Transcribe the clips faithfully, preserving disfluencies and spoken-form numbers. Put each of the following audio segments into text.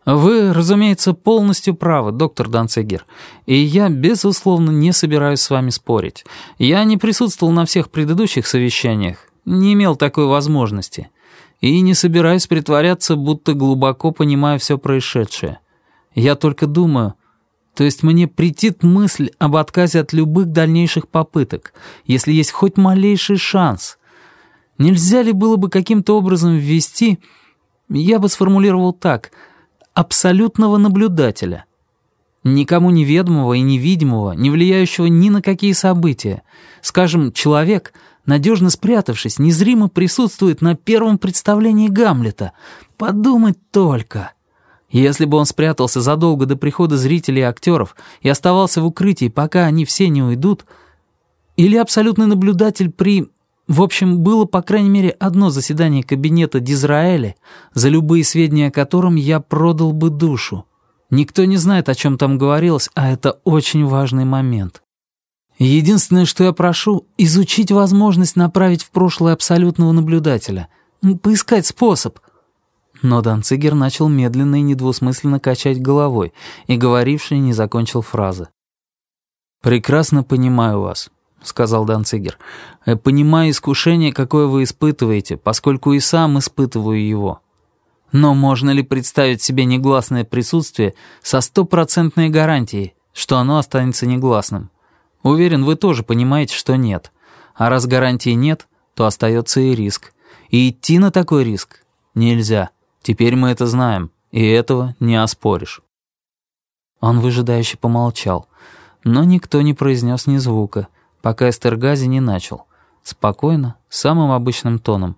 Вы, разумеется, полностью правы, доктор Данцигер, и я, безусловно, не собираюсь с вами спорить. Я не присутствовал на всех предыдущих совещаниях, не имел такой возможности, и не собираюсь притворяться, будто глубоко понимаю все происшедшее. Я только думаю, то есть мне претит мысль об отказе от любых дальнейших попыток, если есть хоть малейший шанс. Нельзя ли было бы каким-то образом ввести, я бы сформулировал так — абсолютного наблюдателя, никому неведомого и невидимого, не влияющего ни на какие события. Скажем, человек, надежно спрятавшись, незримо присутствует на первом представлении Гамлета. Подумать только. Если бы он спрятался задолго до прихода зрителей и актеров и оставался в укрытии, пока они все не уйдут, или абсолютный наблюдатель при... В общем, было, по крайней мере, одно заседание кабинета Дизраэля, за любые сведения о котором я продал бы душу. Никто не знает, о чем там говорилось, а это очень важный момент. Единственное, что я прошу, изучить возможность направить в прошлое абсолютного наблюдателя. Поискать способ. Но Данцигер начал медленно и недвусмысленно качать головой, и говоривший не закончил фразы. «Прекрасно понимаю вас», — сказал Данцигер. «Понимаю искушение, какое вы испытываете, поскольку и сам испытываю его. Но можно ли представить себе негласное присутствие со стопроцентной гарантией, что оно останется негласным? Уверен, вы тоже понимаете, что нет. А раз гарантии нет, то остается и риск. И идти на такой риск нельзя. Теперь мы это знаем, и этого не оспоришь». Он выжидающе помолчал, но никто не произнес ни звука, пока Эстергази не начал. Спокойно, самым обычным тоном.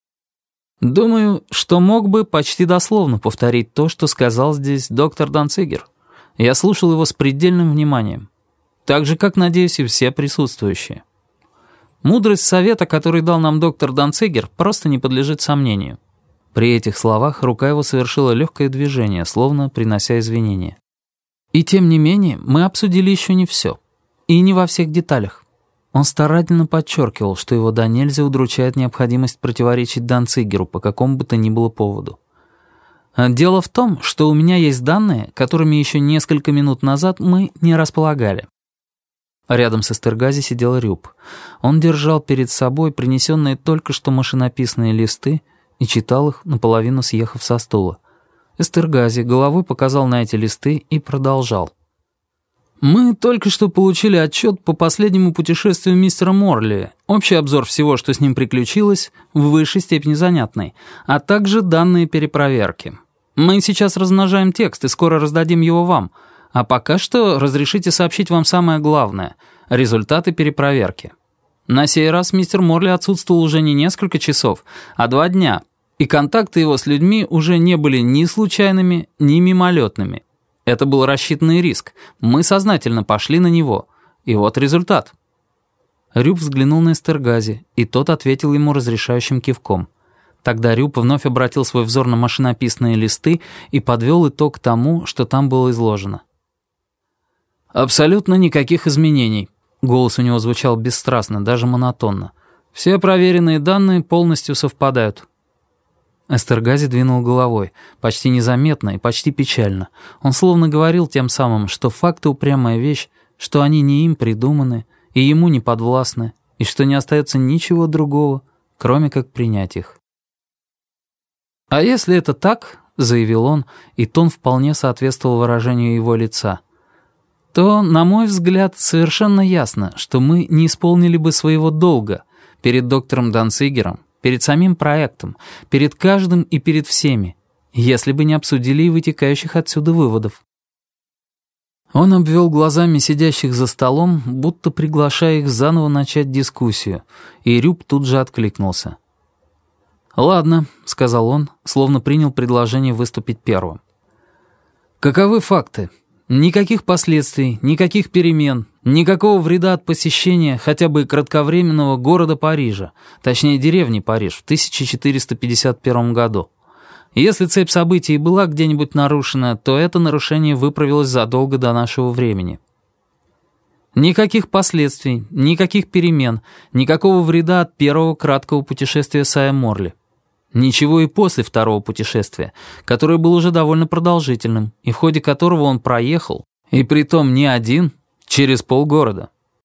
«Думаю, что мог бы почти дословно повторить то, что сказал здесь доктор Данцигер. Я слушал его с предельным вниманием. Так же, как, надеюсь, и все присутствующие. Мудрость совета, который дал нам доктор Данцигер, просто не подлежит сомнению». При этих словах рука его совершила легкое движение, словно принося извинения. «И тем не менее, мы обсудили еще не все. И не во всех деталях». Он старательно подчеркивал, что его до нельзя удручает необходимость противоречить Данцигеру по какому бы то ни было поводу. «Дело в том, что у меня есть данные, которыми еще несколько минут назад мы не располагали». Рядом с Эстергази сидел Рюб. Он держал перед собой принесенные только что машинописные листы и читал их, наполовину съехав со стула. Эстергази головой показал на эти листы и продолжал. «Мы только что получили отчет по последнему путешествию мистера Морли, общий обзор всего, что с ним приключилось, в высшей степени занятный, а также данные перепроверки. Мы сейчас размножаем текст и скоро раздадим его вам, а пока что разрешите сообщить вам самое главное — результаты перепроверки. На сей раз мистер Морли отсутствовал уже не несколько часов, а два дня, и контакты его с людьми уже не были ни случайными, ни мимолетными. Это был рассчитанный риск. Мы сознательно пошли на него. И вот результат». Рюб взглянул на Эстергази, и тот ответил ему разрешающим кивком. Тогда Рюб вновь обратил свой взор на машинописные листы и подвел итог тому, что там было изложено. «Абсолютно никаких изменений». Голос у него звучал бесстрастно, даже монотонно. «Все проверенные данные полностью совпадают». Эстергази двинул головой, почти незаметно и почти печально. Он словно говорил тем самым, что факты — упрямая вещь, что они не им придуманы и ему не подвластны, и что не остается ничего другого, кроме как принять их. «А если это так, — заявил он, и тон вполне соответствовал выражению его лица, — то, на мой взгляд, совершенно ясно, что мы не исполнили бы своего долга перед доктором Данцигером, перед самим проектом, перед каждым и перед всеми, если бы не обсудили и вытекающих отсюда выводов». Он обвел глазами сидящих за столом, будто приглашая их заново начать дискуссию, и Рюб тут же откликнулся. «Ладно», — сказал он, словно принял предложение выступить первым. «Каковы факты? Никаких последствий, никаких перемен, никакого вреда от посещения хотя бы кратковременного города Парижа, точнее деревни Париж, в тысяча четыреста пятьдесят первом году. Если цепь событий и была где-нибудь нарушена, то это нарушение выправилось задолго до нашего времени. Никаких последствий, никаких перемен, никакого вреда от первого краткого путешествия Сая Морли. Ничего и после второго путешествия, которое было уже довольно продолжительным, и в ходе которого он проехал, и притом не один, через полгорода.